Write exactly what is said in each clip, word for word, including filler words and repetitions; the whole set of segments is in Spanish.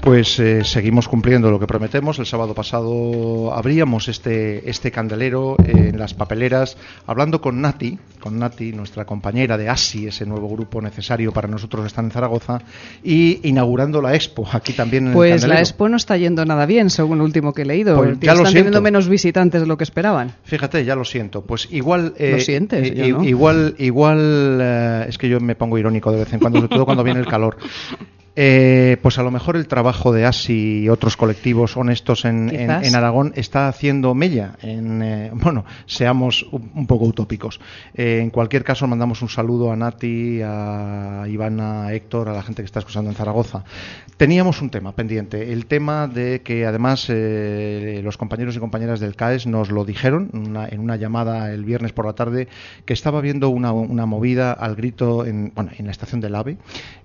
Pues eh, seguimos cumpliendo lo que prometemos. El sábado pasado abríamos este, este candelero eh, en las papeleras, hablando con Nati, con Nati, nuestra compañera de ASI, ese nuevo grupo necesario para nosotros que están en Zaragoza, y inaugurando la Expo, aquí también en pues el candelero. Pues la Expo no está yendo nada bien, según lo último que he leído. Pues ya están lo teniendo menos visitantes de lo que esperaban. Fíjate, ya lo siento. Pues igual... Eh, ¿Lo sientes? Eh, Yo no. Igual, igual eh, es que yo me pongo irónico de vez en cuando, sobre todo cuando viene el calor. Eh, pues a lo mejor el trabajo de ASI y otros colectivos honestos en, en, en Aragón está haciendo mella. En, eh, bueno, seamos un, un poco utópicos. Eh, en cualquier caso, mandamos un saludo a Nati, a Ivana, a Héctor, a la gente que está escuchando en Zaragoza. Teníamos un tema pendiente, el tema de que además eh, los compañeros y compañeras del CAES nos lo dijeron una, en una llamada el viernes por la tarde, que estaba habiendo una, una movida al grito en, bueno, en la estación del AVE,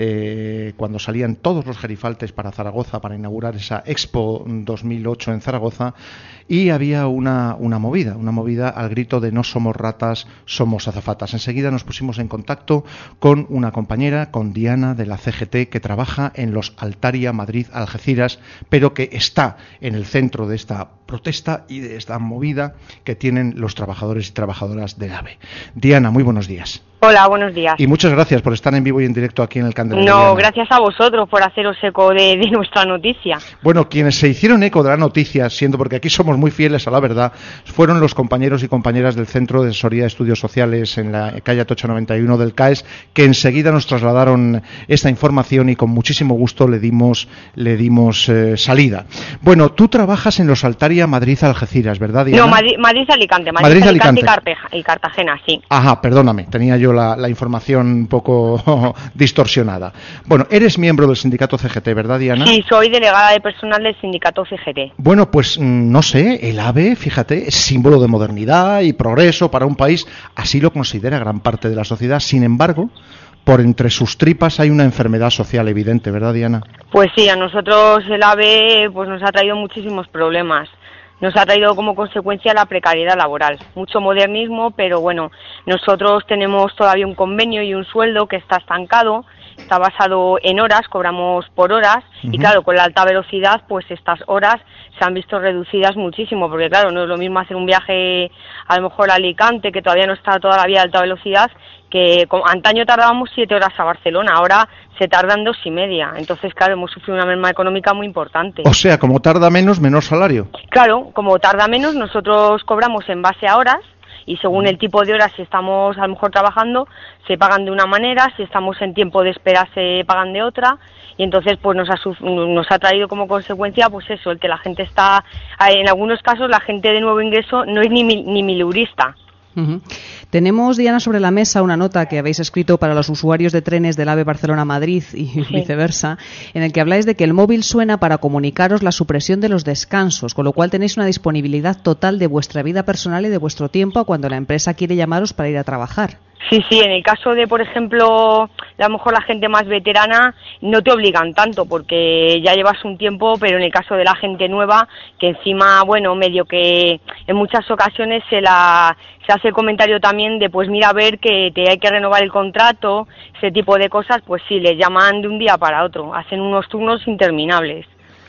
eh, cuando salía todos los gerifaltes para Zaragoza para inaugurar esa Expo dos mil ocho en Zaragoza, y había una, una movida, una movida al grito de no somos ratas, somos azafatas. Enseguida nos pusimos en contacto con una compañera, con Diana de la C G T, que trabaja en los Altaria Madrid Algeciras, pero que está en el centro de esta protesta y de esta movida que tienen los trabajadores y trabajadoras del AVE. Diana, muy buenos días. Hola, buenos días. Y muchas gracias por estar en vivo y en directo aquí en el Candelero. No, Diana. Gracias a vosotros por haceros eco de, de nuestra noticia. Bueno, quienes se hicieron eco de la noticia, siendo porque aquí somos muy fieles a la verdad, fueron los compañeros y compañeras del Centro de Asesoría de Estudios Sociales en la calle Atocha noventa y uno del CAES, que enseguida nos trasladaron esta información y con muchísimo gusto le dimos, le dimos eh, salida. Bueno, tú trabajas en los Altaria Madrid Algeciras, ¿verdad, Diana? No, Madrid, Madrid Alicante, Madrid, Madrid Alicante, Alicante. Y, Carpeja, y Cartagena, sí. Ajá, perdóname, tenía yo la, la información un poco distorsionada. Bueno, eres miembro del sindicato C G T, ¿verdad, Diana? Sí, soy delegada de personal del sindicato C G T. Bueno, pues no sé, el AVE, fíjate, es símbolo de modernidad y progreso para un país, así lo considera gran parte de la sociedad. Sin embargo, por entre sus tripas hay una enfermedad social evidente, ¿verdad, Diana? Pues sí, a nosotros el AVE pues nos ha traído muchísimos problemas. Nos ha traído como consecuencia la precariedad laboral, mucho modernismo, pero bueno, nosotros tenemos todavía un convenio y un sueldo que está estancado, está basado en horas, cobramos por horas, uh-huh. Y claro, con la alta velocidad, pues estas horas se han visto reducidas muchísimo, porque claro, no es lo mismo hacer un viaje a lo mejor a Alicante, que todavía no está toda la vía de alta velocidad, que como, antaño tardábamos siete horas a Barcelona, ahora se tardan dos y media. Entonces, claro, hemos sufrido una merma económica muy importante. O sea, como tarda menos, menor salario. Claro, como tarda menos, nosotros cobramos en base a horas, y según el tipo de horas, si estamos a lo mejor trabajando, se pagan de una manera, si estamos en tiempo de espera se pagan de otra, y entonces pues nos ha, nos ha traído como consecuencia pues eso, el que la gente está, en algunos casos la gente de nuevo ingreso no es ni, ni milurista. Uh-huh. Tenemos, Diana, sobre la mesa una nota que habéis escrito para los usuarios de trenes del AVE Barcelona-Madrid y sí. viceversa, en el que habláis de que el móvil suena para comunicaros la supresión de los descansos, con lo cual tenéis una disponibilidad total de vuestra vida personal y de vuestro tiempo cuando la empresa quiere llamaros para ir a trabajar. Sí, sí, en el caso de, por ejemplo, a lo mejor la gente más veterana, no te obligan tanto porque ya llevas un tiempo, pero en el caso de la gente nueva, que encima, bueno, medio que en muchas ocasiones se la se hace el comentario también de, pues mira, a ver que te hay que renovar el contrato, ese tipo de cosas, pues sí, les llaman de un día para otro, hacen unos turnos interminables.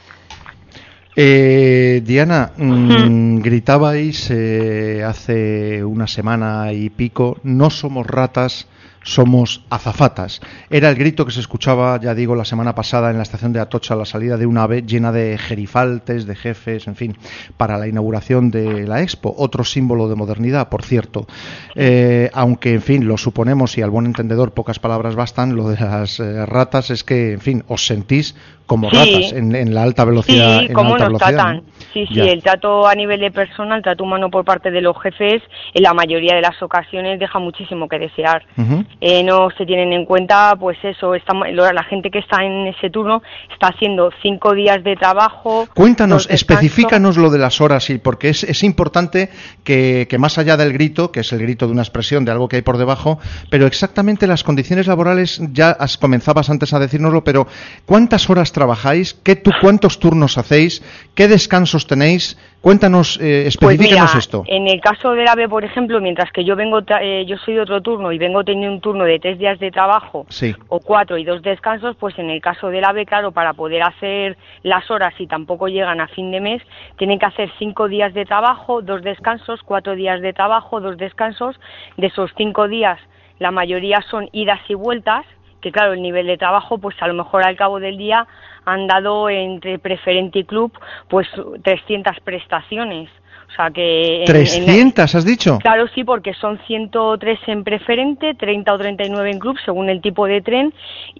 Eh, Diana, mmm, gritabais eh, hace una semana y pico, no somos ratas, somos azafatas. Era el grito que se escuchaba, ya digo, la semana pasada en la estación de Atocha a la salida de un AVE llena de gerifaltes, de jefes, en fin, para la inauguración de la Expo, otro símbolo de modernidad, por cierto. Eh, aunque, en fin, lo suponemos y al buen entendedor pocas palabras bastan, lo de las eh, ratas es que, en fin, os sentís como sí. ratas en, en la alta velocidad. Sí, en cómo alta nos velocidad, tratan. ¿no? Sí, sí, ya. El trato a nivel de persona, el trato humano por parte de los jefes, en la mayoría de las ocasiones deja muchísimo que desear. Uh-huh. Eh, no se tienen en cuenta, pues eso, está, la gente que está en ese turno está haciendo cinco días de trabajo. Cuéntanos, especifícanos lo de las horas, porque es, es importante que, que más allá del grito, que es el grito de una expresión de algo que hay por debajo, pero exactamente las condiciones laborales, ya has, comenzabas antes a decírnoslo, pero ¿cuántas horas trabajáis? ¿Qué, tú, ¿Cuántos turnos hacéis? ¿Qué descansos tenéis? Cuéntanos, eh, especifícanos pues mira, esto. En el caso del AVE, por ejemplo, mientras que yo vengo, eh, yo soy de otro turno y vengo teniendo un turno de tres días de trabajo sí. o cuatro y dos descansos, pues en el caso del AVE, claro, para poder hacer las horas y tampoco llegan a fin de mes, tienen que hacer cinco días de trabajo, dos descansos, cuatro días de trabajo, dos descansos. De esos cinco días, la mayoría son idas y vueltas, que claro, el nivel de trabajo, pues a lo mejor al cabo del día han dado entre preferente y club, pues trescientas prestaciones. O sea que... En, ¿trescientas en, has dicho? Claro, sí, porque son ciento tres en preferente, treinta o treinta y nueve en club, según el tipo de tren,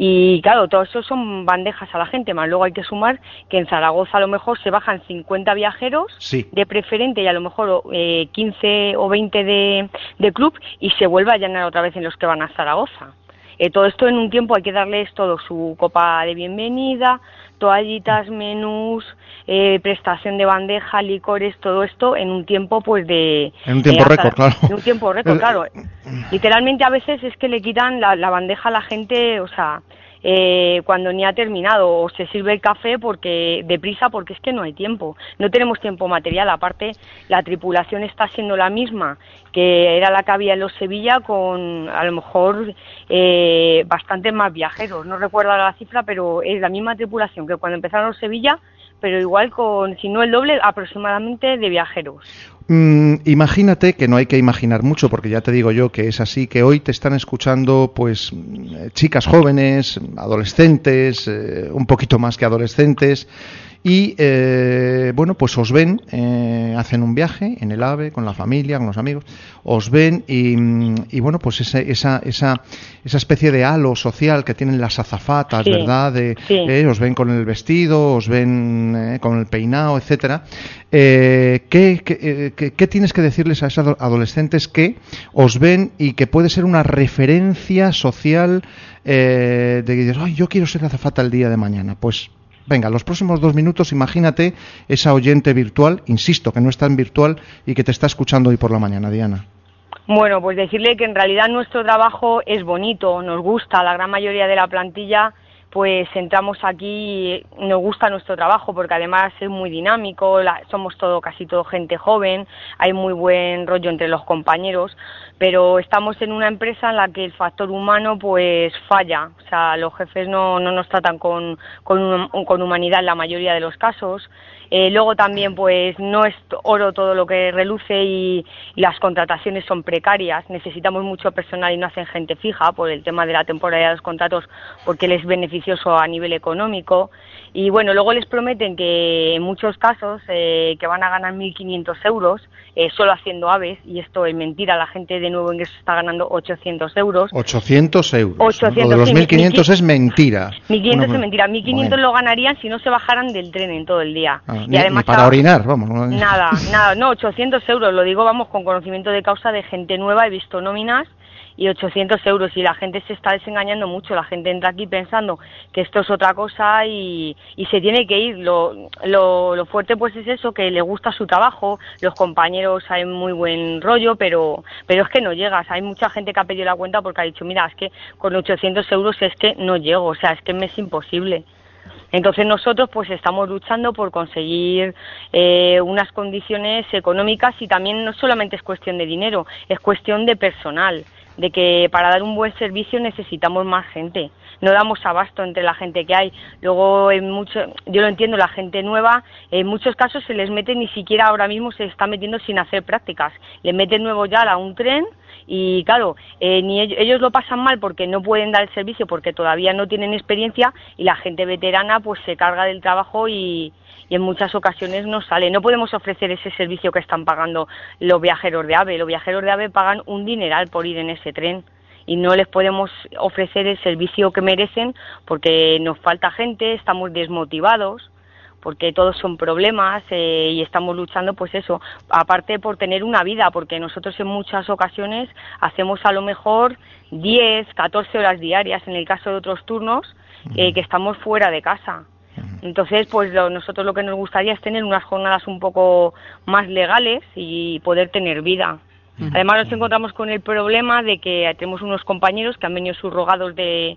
y claro, todo eso son bandejas a la gente, más luego hay que sumar que en Zaragoza a lo mejor se bajan cincuenta viajeros sí. de preferente y a lo mejor eh, quince o veinte de, de club, y se vuelve a llenar otra vez en los que van a Zaragoza. Eh, todo esto en un tiempo hay que darles todo, su copa de bienvenida, toallitas, menús, eh, prestación de bandeja, licores, todo esto en un tiempo pues de... En un tiempo eh, récord, claro. En un tiempo récord, claro. Literalmente a veces es que le quitan la, la bandeja a la gente, o sea... Eh, cuando ni ha terminado, o se sirve el café porque deprisa, porque es que no hay tiempo, no tenemos tiempo material. Aparte, la tripulación está siendo la misma que era la que había en los Sevilla, con a lo mejor eh, bastantes más viajeros, no recuerdo la cifra, pero es la misma tripulación que cuando empezaron los Sevilla, pero igual con, si no el doble aproximadamente de viajeros. Mm, imagínate, que no hay que imaginar mucho, porque ya te digo yo que es así, que hoy te están escuchando pues chicas jóvenes, adolescentes, eh, un poquito más que adolescentes, y eh, bueno, pues os ven, eh, hacen un viaje en el AVE con la familia, con los amigos, os ven y, y bueno, pues ese, esa, esa, esa especie de halo social que tienen las azafatas, sí, ¿verdad? De, sí. eh, os ven con el vestido, os ven eh, con el peinado, etcétera. Eh, ¿qué, qué, qué, ¿Qué tienes que decirles a esos adolescentes que os ven y que puede ser una referencia social eh, de que dices, ay, yo quiero ser azafata el día de mañana? Pues venga, los próximos dos minutos, imagínate esa oyente virtual, insisto, que no es tan virtual y que te está escuchando hoy por la mañana, Diana. Bueno, pues decirle que en realidad nuestro trabajo es bonito, nos gusta, la gran mayoría de la plantilla, pues entramos aquí, nos gusta nuestro trabajo porque además es muy dinámico, la, somos todo, casi todo gente joven, hay muy buen rollo entre los compañeros, pero estamos en una empresa en la que el factor humano pues falla, o sea, los jefes no, no nos tratan con, con, con humanidad en la mayoría de los casos. Eh, luego también pues no es oro todo lo que reluce y, y las contrataciones son precarias, necesitamos mucho personal y no hacen gente fija por el tema de la temporalidad de los contratos, porque les es beneficioso a nivel económico. Y bueno, luego les prometen que en muchos casos eh, que van a ganar mil quinientos euros eh, solo haciendo aves, y esto es mentira, la gente de nuevo ingreso está ganando ochocientos euros. ochocientos euros. ochocientos, lo de los sí, mil quinientos es mentira. mil quinientos bueno, es mentira. mil quinientos bueno. Lo ganarían si no se bajaran del tren en todo el día. Ah, y ni, además ni para orinar, vamos. No, nada, nada, no, ochocientos euros, lo digo, vamos, con conocimiento de causa de gente nueva, he visto nóminas y ochocientos euros, y la gente se está desengañando mucho, la gente entra aquí pensando que esto es otra cosa y, y se tiene que ir. Lo, lo, lo fuerte pues es eso, que le gusta su trabajo, los compañeros hay muy buen rollo, pero pero es que no llegas. Hay mucha gente que ha pedido la cuenta porque ha dicho, mira, es que con ochocientos euros es que no llego, o sea, es que me es imposible. Entonces nosotros pues estamos luchando por conseguir eh, unas condiciones económicas, y también no solamente es cuestión de dinero, es cuestión de personal, de que para dar un buen servicio necesitamos más gente, no damos abasto entre la gente que hay. Luego, en mucho, yo lo entiendo, la gente nueva, en muchos casos se les mete, ni siquiera ahora mismo se está metiendo sin hacer prácticas, le meten nuevo ya a un tren. Y claro, eh, ni ellos, ellos lo pasan mal porque no pueden dar el servicio, porque todavía no tienen experiencia, y la gente veterana pues se carga del trabajo y, y en muchas ocasiones no sale. No podemos ofrecer ese servicio que están pagando los viajeros de AVE. Los viajeros de AVE pagan un dineral por ir en ese tren y no les podemos ofrecer el servicio que merecen porque nos falta gente, estamos desmotivados, porque todos son problemas eh, y estamos luchando, pues eso, aparte por tener una vida, porque nosotros en muchas ocasiones hacemos a lo mejor diez, catorce horas diarias, en el caso de otros turnos, eh, que estamos fuera de casa. Entonces, pues lo, nosotros lo que nos gustaría es tener unas jornadas un poco más legales y poder tener vida. Además nos encontramos con el problema de que tenemos unos compañeros que han venido subrogados de,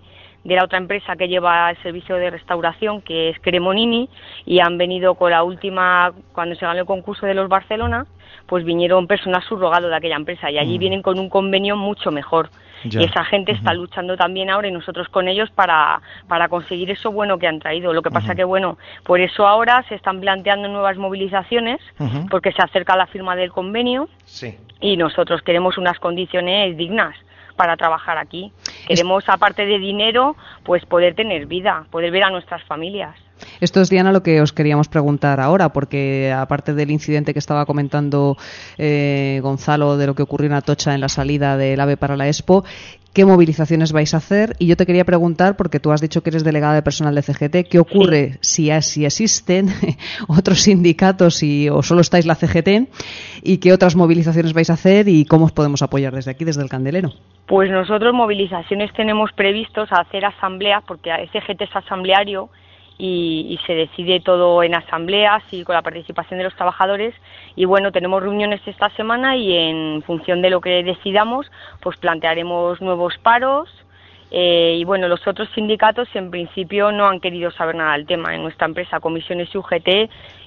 de la otra empresa que lleva el servicio de restauración, que es Cremonini, y han venido con la última, cuando se ganó el concurso de los Barcelona, pues vinieron personal subrogado de aquella empresa, y allí mm. vienen con un convenio mucho mejor. Ya. Y esa gente uh-huh. está luchando también ahora, y nosotros con ellos, para, para conseguir eso bueno que han traído. Lo que pasa uh-huh. que, bueno, por eso ahora se están planteando nuevas movilizaciones, uh-huh. porque se acerca la firma del convenio, sí. y nosotros queremos unas condiciones dignas para trabajar aquí. Queremos, aparte de dinero, pues poder tener vida, poder ver a nuestras familias. Esto es, Diana, lo que os queríamos preguntar ahora, porque aparte del incidente que estaba comentando eh, Gonzalo, de lo que ocurrió en Atocha en la salida del AVE para la Expo, ¿qué movilizaciones vais a hacer? Y yo te quería preguntar, porque tú has dicho que eres delegada de personal de C G T, ¿qué ocurre sí. si, si existen otros sindicatos y, o solo estáis la C G T? ¿Y qué otras movilizaciones vais a hacer y cómo os podemos apoyar desde aquí, desde el Candelero? Pues nosotros movilizaciones tenemos previstos a hacer asambleas, porque C G T es asambleario, Y, y se decide todo en asambleas y con la participación de los trabajadores, y bueno, tenemos reuniones esta semana y en función de lo que decidamos pues plantearemos nuevos paros, eh, y bueno, los otros sindicatos en principio no han querido saber nada del tema. En nuestra empresa Comisiones y U G T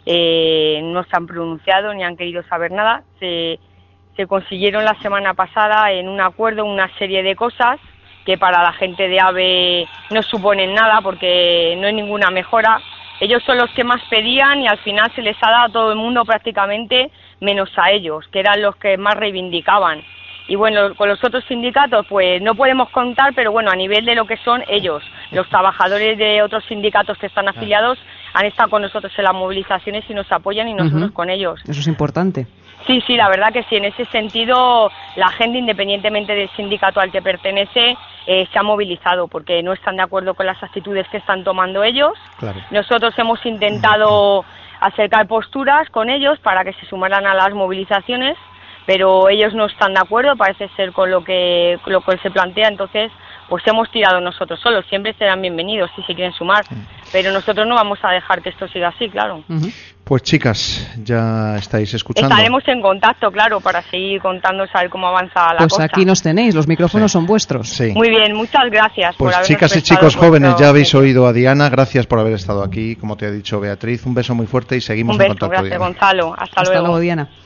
eh, no se han pronunciado ni han querido saber nada. Se, se consiguieron la semana pasada en un acuerdo una serie de cosas que para la gente de AVE no suponen nada, porque no hay ninguna mejora. Ellos son los que más pedían y al final se les ha dado a todo el mundo prácticamente, menos a ellos, que eran los que más reivindicaban. Y bueno, con los otros sindicatos pues no podemos contar, pero bueno, a nivel de lo que son ellos, los trabajadores de otros sindicatos que están afiliados han estado con nosotros en las movilizaciones y nos apoyan, y nosotros uh-huh. con ellos. Eso es importante. Sí, sí, la verdad que sí. En ese sentido, la gente, independientemente del sindicato al que pertenece, eh, se ha movilizado, porque no están de acuerdo con las actitudes que están tomando ellos. Claro. Nosotros hemos intentado acercar posturas con ellos para que se sumaran a las movilizaciones, pero ellos no están de acuerdo, parece ser, con lo que, con lo que se plantea. Entonces, pues hemos tirado nosotros solos. Siempre serán bienvenidos si se quieren sumar, pero nosotros no vamos a dejar que esto siga así, claro. Uh-huh. Pues chicas, ya estáis escuchando. Estaremos en contacto, claro, para seguir contando, saber cómo avanza la pues cosa. Pues aquí nos tenéis, los micrófonos sí. son vuestros. Sí. Muy bien, muchas gracias. Pues por chicas y chicos jóvenes, ya habéis oído a Diana, gracias por haber estado aquí, como te ha dicho Beatriz, un beso muy fuerte y seguimos un beso, en contacto. Gracias, Diana. Gonzalo, hasta, hasta luego. luego, Diana.